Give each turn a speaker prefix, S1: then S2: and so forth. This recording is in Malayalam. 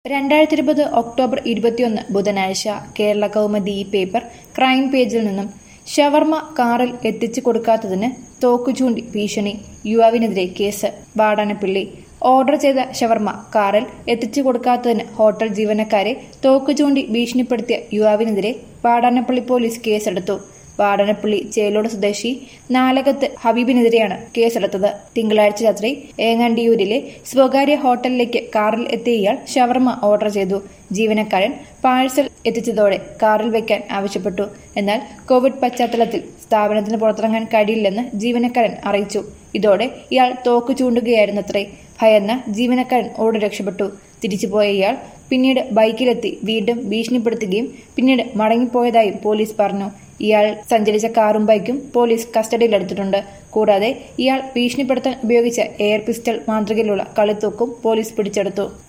S1: 2020 ഒക്ടോബർ 21 ബുധനാഴ്ച കേരള കൗമുദി പേപ്പർ ക്രൈം പേജിൽ നിന്നും ഷവർമ കാറിൽ എത്തിച്ചു കൊടുക്കാത്തതിന് തോക്കു ചൂണ്ടി ഭീഷണി യുവാവിനെതിരെ കേസ് വാടാനപ്പള്ളി ഓർഡർ ചെയ്ത ഷവർമ കാറിൽ എത്തിച്ചു കൊടുക്കാത്തതിന് ഹോട്ടൽ ജീവനക്കാരെ തോക്കു ചൂണ്ടി ഭീഷണിപ്പെടുത്തിയ യുവാവിനെതിരെ വാടാനപ്പള്ളി പോലീസ് കേസെടുത്തു. വാടാനപ്പള്ളി ചേലോട് സ്വദേശി നാലകത്ത് ഹബീബിനെതിരെയാണ് കേസെടുത്തത്. തിങ്കളാഴ്ച രാത്രി ഏങ്ങണ്ടിയൂരിലെ സ്വകാര്യ ഹോട്ടലിലേക്ക് കാറിൽ എത്തിയ ഇയാൾ ഷവർമ ഓർഡർ ചെയ്തു. ജീവനക്കാരൻ പാഴ്സൽ എത്തിച്ചതോടെ കാറിൽ വെക്കാൻ ആവശ്യപ്പെട്ടു. എന്നാൽ കോവിഡ് പശ്ചാത്തലത്തിൽ സ്ഥാപനത്തിന് പുറത്തിറങ്ങാൻ കഴിയില്ലെന്ന് ജീവനക്കാരൻ അറിയിച്ചു. ഇതോടെ ഇയാൾ തോക്കു ചൂണ്ടുകയായിരുന്നത്രേ. ഭയന്ന ജീവനക്കാരൻ ഓടി രക്ഷപ്പെട്ടു. തിരിച്ചുപോയ ഇയാൾ പിന്നീട് ബൈക്കിലെത്തി വീണ്ടും ഭീഷണിപ്പെടുത്തുകയും പിന്നീട് മടങ്ങിപ്പോയതായും പോലീസ് പറഞ്ഞു. ഇയാൾ സഞ്ചരിച്ച കാറും ബൈക്കും പോലീസ് കസ്റ്റഡിയിലെടുത്തിട്ടുണ്ട്. കൂടാതെ ഇയാൾ ഭീഷണിപ്പെടുത്താൻ ഉപയോഗിച്ച എയർ പിസ്റ്റൾ മാതൃകയിലുള്ള കളിത്തോക്കും പോലീസ് പിടിച്ചെടുത്തു.